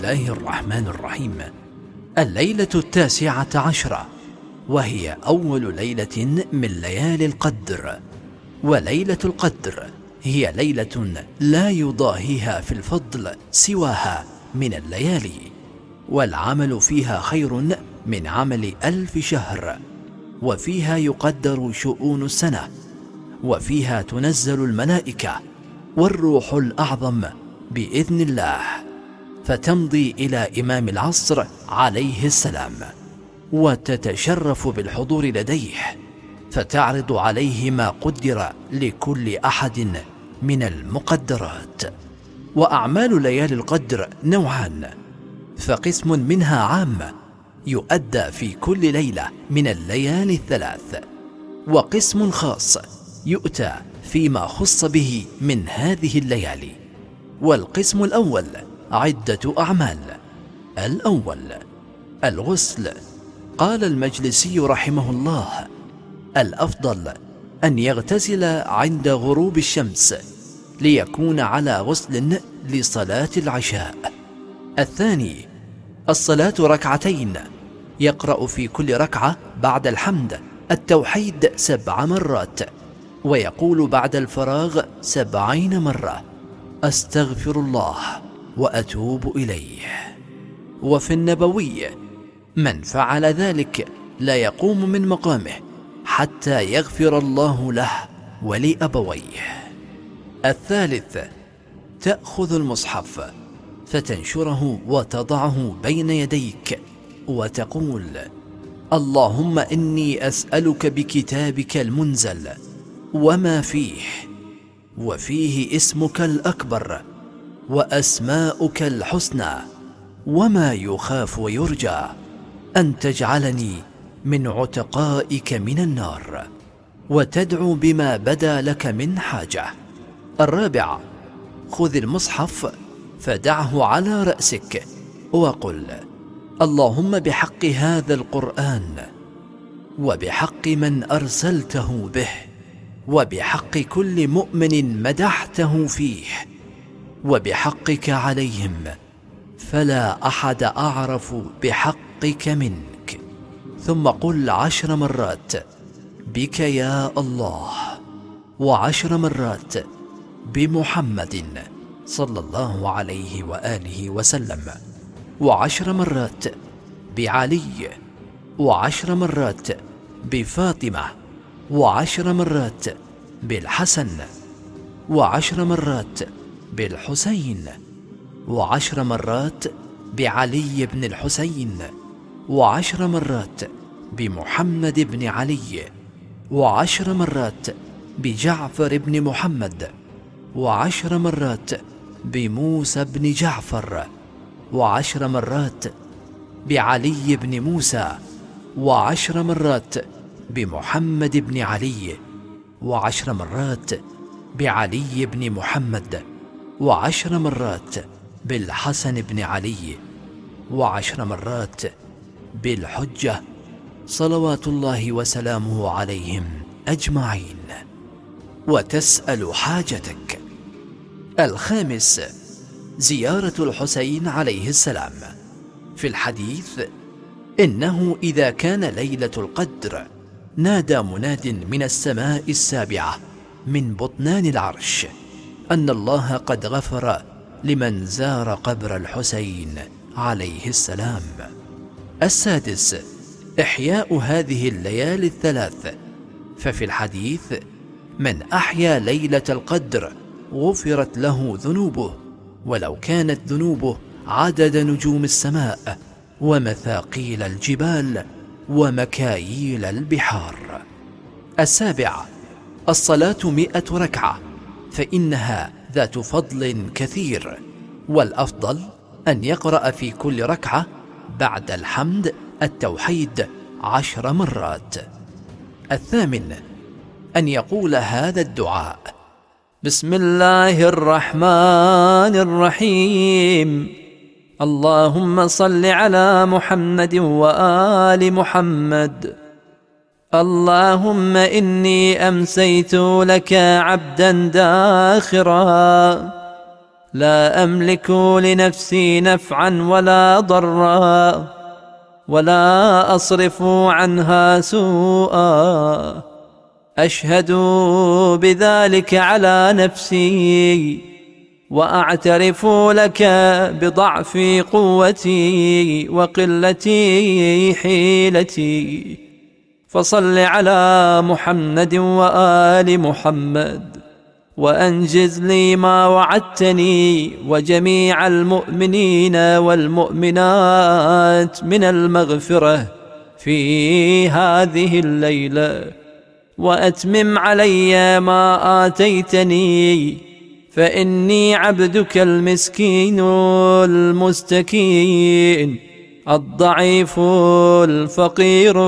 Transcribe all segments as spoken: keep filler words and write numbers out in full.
الله الرحمن الرحيم. الليلة التاسعة عشرة، وهي أول ليلة من ليالي القدر. وليلة القدر هي ليلة لا يضاهيها في الفضل سواها من الليالي، والعمل فيها خير من عمل ألف شهر، وفيها يقدر شؤون السنة، وفيها تنزل الملائكة والروح الأعظم بإذن الله، فتمضي إلى إمام العصر عليه السلام، وتتشرف بالحضور لديه، فتعرض عليه ما قدر لكل أحد من المقدرات. وأعمال ليالي القدر نوعان، فقسم منها عام يؤدى في كل ليلة من الليالي الثلاث، وقسم خاص يؤتى فيما خص به من هذه الليالي. والقسم الأول عدة أعمال. الأول الغسل. قال المجلسي رحمه الله: الأفضل أن يغتسل عند غروب الشمس ليكون على غسل لصلاة العشاء. الثاني الصلاة ركعتين، يقرأ في كل ركعة بعد الحمد التوحيد سبع مرات، ويقول بعد الفراغ سبعين مرة: أستغفر الله وأتوب إليه. وفي النبوي: من فعل ذلك لا يقوم من مقامه حتى يغفر الله له ولأبويه. الثالث تأخذ المصحف فتنشره وتضعه بين يديك وتقول: اللهم إني أسألك بكتابك المنزل وما فيه، وفيه اسمك الأكبر وأسماؤك الحسنى وما يخاف ويرجى، أن تجعلني من عتقائك من النار، وتدعو بما بدا لك من حاجة. الرابع خذ المصحف فدعه على رأسك وقل: اللهم بحق هذا القرآن، وبحق من أرسلته به، وبحق كل مؤمن مدحته فيه، وبحقك عليهم، فلا أحد أعرف بحقك منك. ثم قل عشر مرات: بك يا الله، وعشر مرات بمحمد صلى الله عليه وآله وسلم، وعشر مرات بعلي، وعشر مرات بفاطمة، وعشر مرات بالحسن، وعشر مرات بالحسين، وعشر مرات بعلي بن الحسين، وعشر مرات بمحمد بن علي، وعشر مرات بجعفر بن محمد، وعشر مرات بموسى بن جعفر، وعشر مرات بعلي بن موسى، وعشر مرات بمحمد بن علي، وعشر مرات بعلي بن محمد، وعشر مرات بالحسن بن علي، وعشر مرات بالحجة صلوات الله وسلامه عليهم أجمعين، وتسأل حاجتك. الخامس زيارة الحسين عليه السلام. في الحديث: إنه إذا كان ليلة القدر نادى مناد من السماء السابعة من بطنان العرش أن الله قد غفر لمن زار قبر الحسين عليه السلام. السادس إحياء هذه الليالي الثلاث. ففي الحديث: من أحيا ليلة القدر غفرت له ذنوبه، ولو كانت ذنوبه عدد نجوم السماء ومثاقيل الجبال ومكاييل البحار. السابع الصلاة مئة ركعة، فإنها ذات فضل كثير، والأفضل أن يقرأ في كل ركعة بعد الحمد التوحيد عشر مرات. الثامن أن يقول هذا الدعاء: بسم الله الرحمن الرحيم، اللهم صل على محمد وآل محمد، اللهم إني أمسيت لك عبدا داخرا، لا أملك لنفسي نفعا ولا ضرا، ولا أصرف عنها سوءا. أشهد بذلك على نفسي، وأعترف لك بضعف قوتي وقلة حيلتي. فصل على محمد وآل محمد، وأنجز لي ما وعدتني وجميع المؤمنين والمؤمنات من المغفرة في هذه الليلة، وأتمم علي ما آتيتني، فإني عبدك المسكين المستكين الضعيف الفقير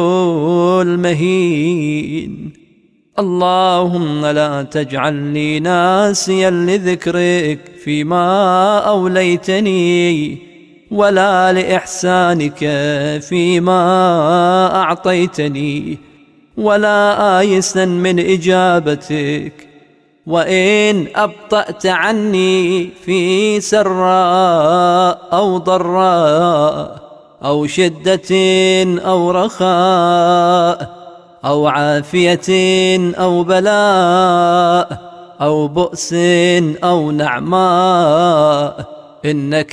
المهين. اللهم لا تجعلني ناسيا لذكرك فيما أوليتني، ولا لإحسانك فيما أعطيتني، ولا آيسا من إجابتك. وإن أبطأت عني في سراء أو ضراء أو شدة أو رخاء أو عافية أو بلاء أو بؤس أو نعماء، إنك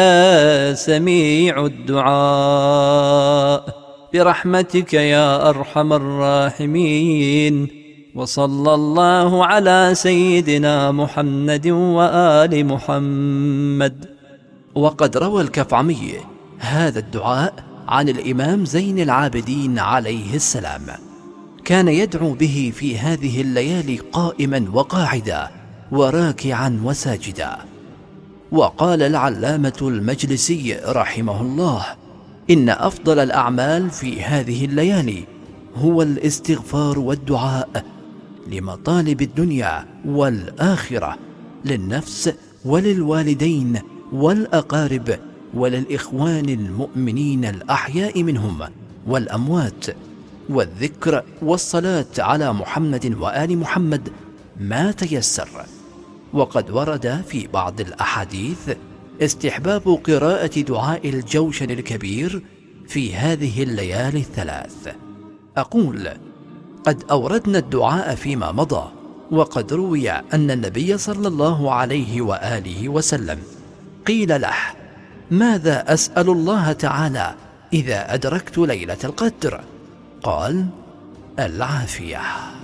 سميع الدعاء برحمتك يا أرحم الراحمين. وصلى الله على سيدنا محمد وآل محمد. وقد روى الكفعمي هذا الدعاء عن الإمام زين العابدين عليه السلام، كان يدعو به في هذه الليالي قائما وقاعدا وراكعا وساجدا. وقال العلامة المجلسي رحمه الله: إن أفضل الأعمال في هذه الليالي هو الاستغفار والدعاء لمطالب الدنيا والآخرة، للنفس وللوالدين والأقارب وللإخوان المؤمنين الأحياء منهم والأموات، والذكر والصلاة على محمد وآل محمد ما تيسر. وقد ورد في بعض الأحاديث استحباب قراءة دعاء الجوشن الكبير في هذه الليالي الثلاث. أقول: قد أوردنا الدعاء فيما مضى، وقد روي أن النبي صلى الله عليه وآله وسلم قيل له: ماذا أسأل الله تعالى إذا أدركت ليلة القدر؟ قال: العافية.